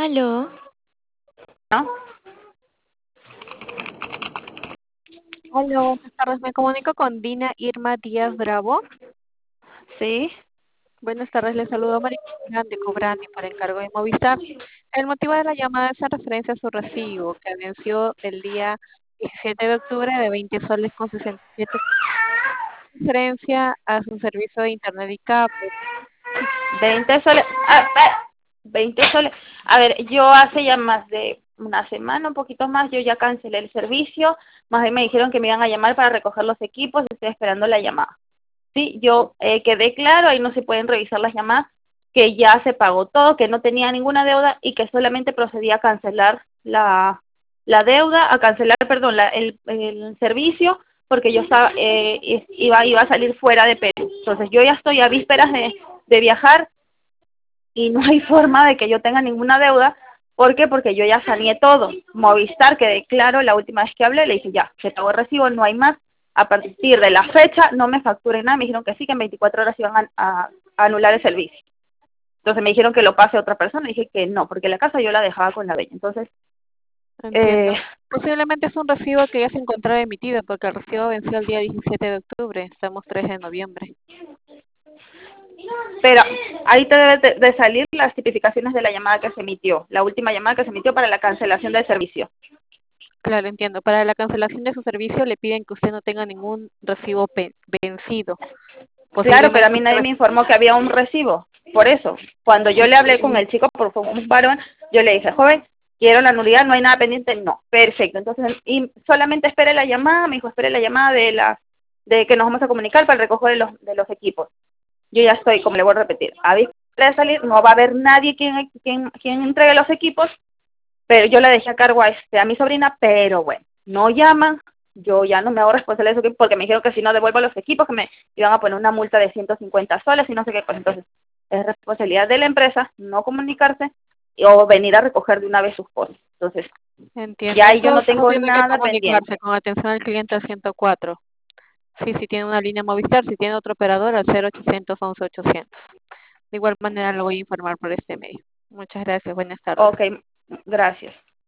Aló, ¿No? Hola, buenas tardes. Me comunico con Dina Irma Díaz Bravo. Sí, Buenas tardes, les saludo María de Cobrani por encargo de Movistar. El motivo de la llamada es en referencia a su recibo que venció el día 17 de octubre de 20 soles con 67 referencia a su servicio de internet y cable. Sí, 20 soles. 20 soles. A ver, yo hace ya más de una semana, un poquito más, yo ya cancelé el servicio. Más bien me dijeron que me iban a llamar para recoger los equipos. Estoy esperando la llamada. Sí, yo quedé claro, ahí no se pueden revisar las llamadas, que ya se pagó todo, que no tenía ninguna deuda y que solamente procedía a cancelar la deuda, a cancelar, perdón, el servicio, porque yo estaba, iba a salir fuera de Perú. Entonces yo ya estoy a vísperas de viajar y no hay forma de que yo tenga ninguna deuda. ¿Por qué? Porque yo ya saneé todo. Movistar, quedé claro, la última vez que hablé, le dije ya, se pagó el recibo, no hay más. A partir de la fecha no me facturen nada, me dijeron que sí, que en 24 horas iban a anular el servicio. Entonces me dijeron que lo pase a otra persona, y dije que no, porque la casa yo la dejaba con la dueña. Entonces, entiendo. eh, Posiblemente es un recibo que ya se encontraba emitido porque el recibo venció el día 17 de octubre. Estamos 3 de noviembre. pero ahí te debe de salir las tipificaciones de la llamada que se emitió, la última llamada que se emitió para la cancelación del servicio. Claro, entiendo. Para la cancelación de su servicio le piden que usted no tenga ningún recibo vencido. Claro, pero a Posiblemente mí este nadie me informó que había un recibo. Por eso, cuando yo le hablé con el chico, por fue un varón, yo le dije, joven, quiero la nulidad, no hay nada pendiente. No, perfecto. Entonces, y solamente espere la llamada, me dijo, espere la llamada de que nos vamos a comunicar para el recoger de los equipos. Yo ya estoy, como le voy a repetir, a ver, de salir, no va a haber nadie quien entregue los equipos, pero yo le dejé a cargo a mi sobrina, pero bueno, no llaman, yo ya no me hago responsable de eso porque me dijeron que si no devuelvo los equipos que me iban a poner una multa de 150 soles y no sé qué cosa. Entonces es responsabilidad de la empresa no comunicarse o venir a recoger de una vez sus cosas. Entonces entiendo. ya En ahí yo todo no caso, tengo tiene que nada comunicarse pendiente. con atención al cliente al 104. Sí, si tiene una línea Movistar, si tiene otro operador, al 0800 11 800. De igual manera lo voy a informar por este medio. Muchas gracias. Buenas tardes. Ok, gracias.